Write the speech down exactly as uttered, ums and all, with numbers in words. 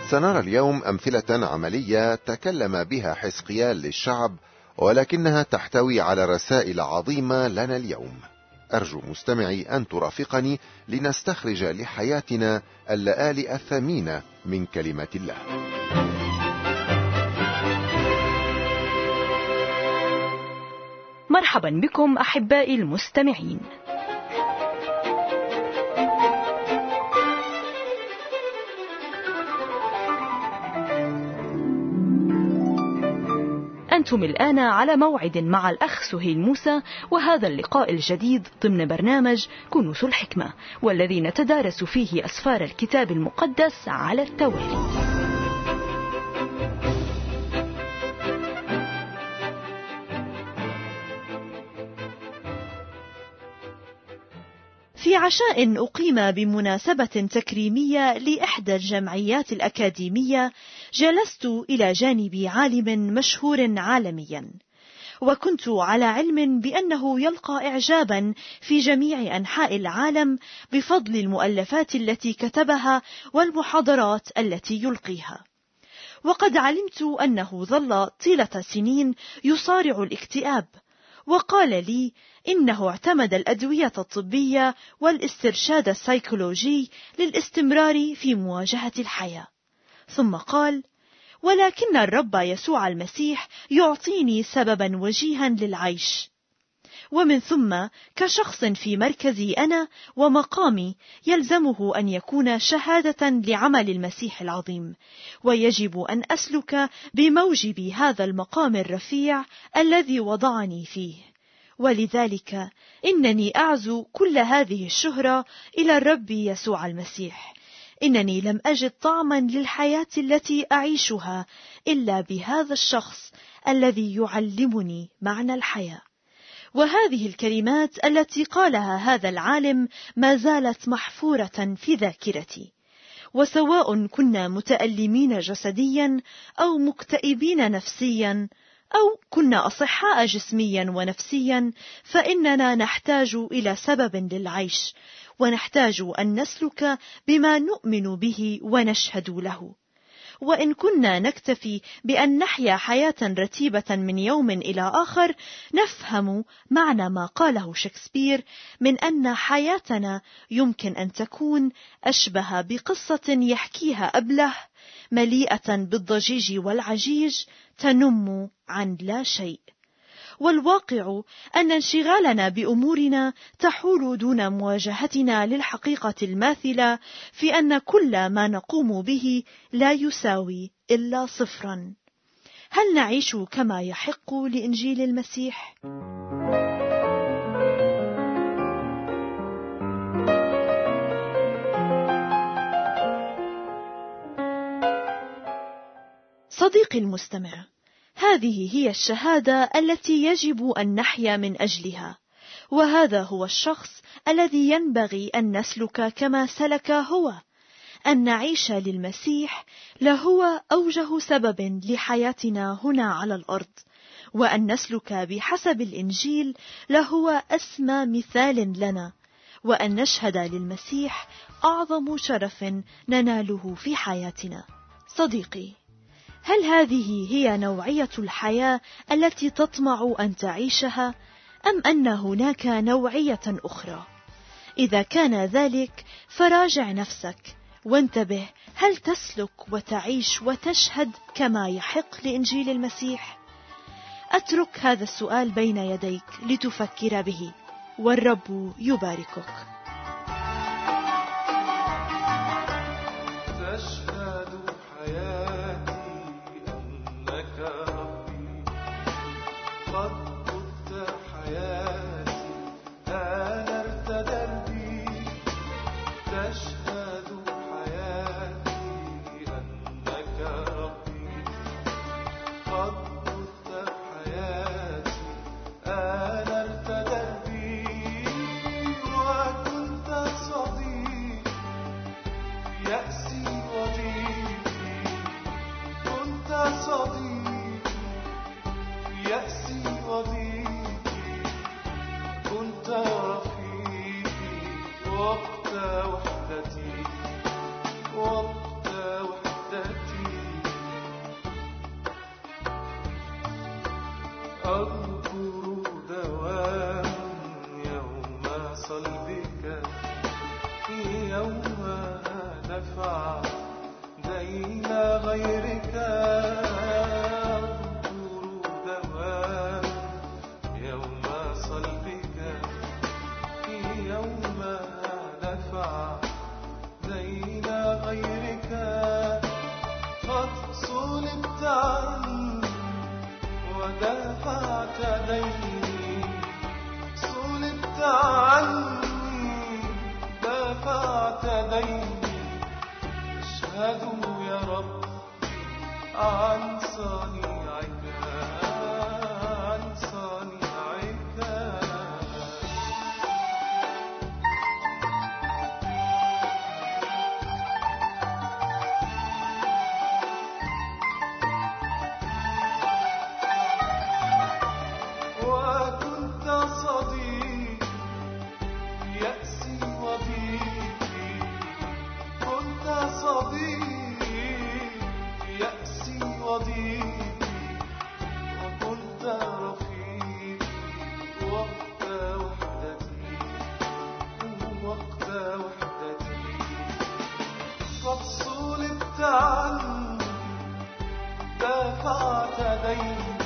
سنرى اليوم أمثلة عملية تكلم بها حزقيال للشعب، ولكنها تحتوي على رسائل عظيمة لنا اليوم. أرجو مستمعي أن ترافقني لنستخرج لحياتنا اللآلئ الثمينة من كلمة الله. مرحبا بكم أحبائي المستمعين. أنتم الآن على موعد مع الأخ سهيل موسى، وهذا اللقاء الجديد ضمن برنامج كنوز الحكمة، والذي نتدارس فيه أسفار الكتاب المقدس على التوالي. في عشاء أقيم بمناسبة تكريمية لإحدى الجمعيات الأكاديمية، جلست إلى جانب عالم مشهور عالميا، وكنت على علم بأنه يلقى إعجابا في جميع أنحاء العالم بفضل المؤلفات التي كتبها والمحاضرات التي يلقيها. وقد علمت أنه ظل طيلة سنين يصارع الاكتئاب، وقال لي إنه اعتمد الأدوية الطبية والاسترشاد السيكولوجي للاستمرار في مواجهة الحياة. ثم قال: ولكن الرب يسوع المسيح يعطيني سببا وجيها للعيش، ومن ثم كشخص في مركزي أنا ومقامي يلزمه أن يكون شهادة لعمل المسيح العظيم، ويجب أن أسلك بموجب هذا المقام الرفيع الذي وضعني فيه. ولذلك إنني أعزو كل هذه الشهرة إلى الرب يسوع المسيح. إنني لم أجد طعما للحياة التي أعيشها إلا بهذا الشخص الذي يعلمني معنى الحياة. وهذه الكلمات التي قالها هذا العالم ما زالت محفورة في ذاكرتي، وسواء كنا متألمين جسديا أو مكتئبين نفسيا أو كنا أصحاء جسميا ونفسيا، فإننا نحتاج إلى سبب للعيش، ونحتاج أن نسلك بما نؤمن به ونشهد له. وإن كنا نكتفي بأن نحيا حياة رتيبة من يوم إلى آخر، نفهم معنى ما قاله شكسبير من أن حياتنا يمكن أن تكون أشبه بقصة يحكيها أبله، مليئة بالضجيج والعجيج، تنم عن لا شيء. والواقع أن انشغالنا بأمورنا تحول دون مواجهتنا للحقيقة الماثلة في أن كل ما نقوم به لا يساوي إلا صفرا. هل نعيش كما يحق لإنجيل المسيح؟ صديقي المستمع، هذه هي الشهادة التي يجب أن نحيا من أجلها، وهذا هو الشخص الذي ينبغي أن نسلك كما سلك هو. أن نعيش للمسيح لهو أوجه سبب لحياتنا هنا على الأرض، وأن نسلك بحسب الإنجيل لهو أسمى مثال لنا، وأن نشهد للمسيح أعظم شرف نناله في حياتنا. صديقي، هل هذه هي نوعية الحياة التي تطمع أن تعيشها، أم أن هناك نوعية أخرى؟ إذا كان ذلك فراجع نفسك وانتبه، هل تسلك وتعيش وتشهد كما يحق لإنجيل المسيح؟ أترك هذا السؤال بين يديك لتفكر به، والرب يباركك. وقت وحدتي وقت وحدتي في يوم دفعت دين غيرك. الظهور دوام يوم صلبك، في يوم دفعت دين غيرك. قد صلبت عني ودفعت ديني، صلبت عني دفعت ديني. اشهد يا رب عن صنيعك، عن صنيعك. وكنت صديق يأسي وضيقي، كنت صديق يأسي وضيقي، وكنت رفيقي وقت وحدتي، وقت وحدتي. قد صلبت عني دفعت ديني،